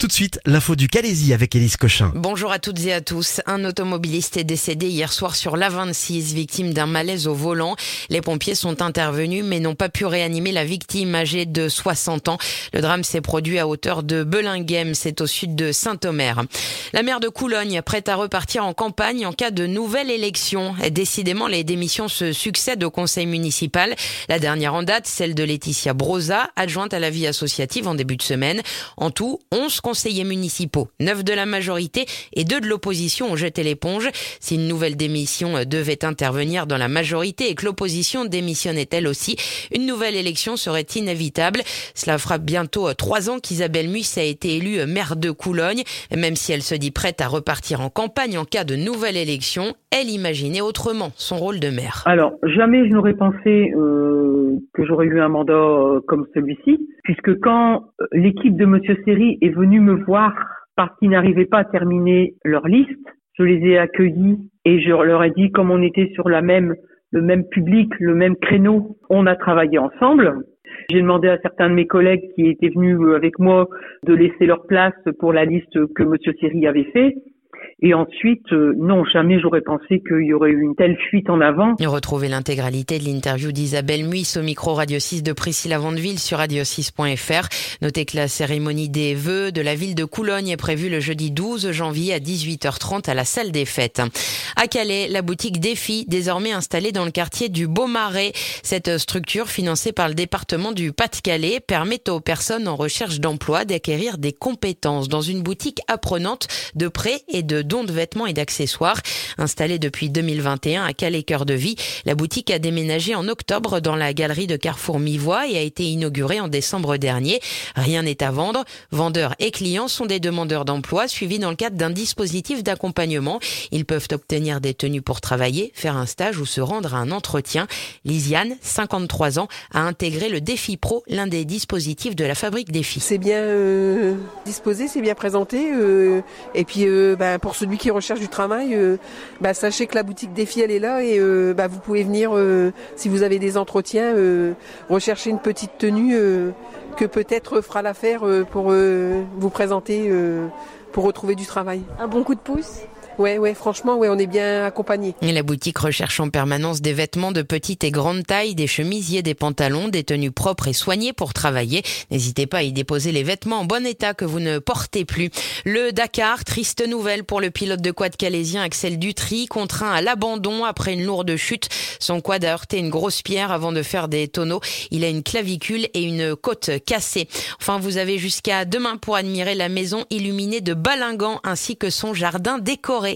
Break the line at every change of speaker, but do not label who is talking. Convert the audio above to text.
de suite, l'info du Calaisis avec Élise Cochin.
Bonjour à toutes et à tous. Un automobiliste est décédé hier soir sur l'A26, victime d'un malaise au volant. Les pompiers sont intervenus mais n'ont pas pu réanimer la victime âgée de 60 ans. Le drame s'est produit à hauteur de Bellinguem, c'est au sud de Saint-Omer. La maire de Coulogne, prête à repartir en campagne en cas de nouvelle élection. Décidément, les démissions se succèdent au conseil municipal. La dernière en date, celle de Laetitia Broza, adjointe à la vie associative en début de semaine. En tout, 11 conseillers municipaux, 9 de la majorité et 2 de l'opposition ont jeté l'éponge. Si une nouvelle démission devait intervenir dans la majorité et que l'opposition démissionnait elle aussi, une nouvelle élection serait inévitable. Cela fera bientôt 3 ans qu'Isabelle Muisse a été élue maire de Coulogne. Même si elle se dit prête à repartir en campagne en cas de nouvelle élection, elle imaginait autrement son rôle de maire.
Alors, jamais je n'aurais pensé que j'aurais eu un mandat comme celui-ci, puisque quand l'équipe de Monsieur Seri est venue me voir parce qu'ils n'arrivaient pas à terminer leur liste, je les ai accueillis et je leur ai dit, comme on était sur le même public, le même créneau, on a travaillé ensemble. J'ai demandé à certains de mes collègues qui étaient venus avec moi de laisser leur place pour la liste que Monsieur Seri avait fait. Et ensuite, non, jamais j'aurais pensé qu'il y aurait eu une telle fuite en avant.
Retrouvez l'intégralité de l'interview d'Isabelle Muisse au micro Radio 6 de Priscilla Vandeville sur radio6.fr. Notez que la cérémonie des vœux de la ville de Coulogne est prévue le jeudi 12 janvier à 18h30 à la salle des fêtes. À Calais, la boutique Défi, désormais installée dans le quartier du Beaumarais. Cette structure, financée par le département du Pas-de-Calais, permet aux personnes en recherche d'emploi d'acquérir des compétences dans une boutique apprenante de prêt et de dons de vêtements et d'accessoires. Installée depuis 2021 à Calais Cœur de Vie, la boutique a déménagé en octobre dans la galerie de Carrefour Mivois et a été inaugurée en décembre dernier. Rien n'est à vendre. Vendeurs et clients sont des demandeurs d'emploi suivis dans le cadre d'un dispositif d'accompagnement. Ils peuvent obtenir des tenues pour travailler, faire un stage ou se rendre à un entretien. Lisiane, 53 ans, a intégré le Défi Pro, l'un des dispositifs de la fabrique Défi.
C'est bien disposé, c'est bien présenté. Et puis pour celui qui recherche du travail, sachez que la boutique Défi elle est là et vous pouvez venir si vous avez des entretiens rechercher une petite tenue que peut-être fera l'affaire pour vous présenter pour retrouver du travail.
Un bon coup de pouce.
Ouais, franchement, on est bien accompagnés.
Et la boutique recherche en permanence des vêtements de petite et grande taille, des chemisiers, des pantalons, des tenues propres et soignées pour travailler. N'hésitez pas à y déposer les vêtements en bon état que vous ne portez plus. Le Dakar, triste nouvelle pour le pilote de quad calaisien Axel Dutry, contraint à l'abandon après une lourde chute. Son quad a heurté une grosse pierre avant de faire des tonneaux. Il a une clavicule et une côte cassée. Enfin, vous avez jusqu'à demain pour admirer la maison illuminée de Bellinguem ainsi que son jardin décoré.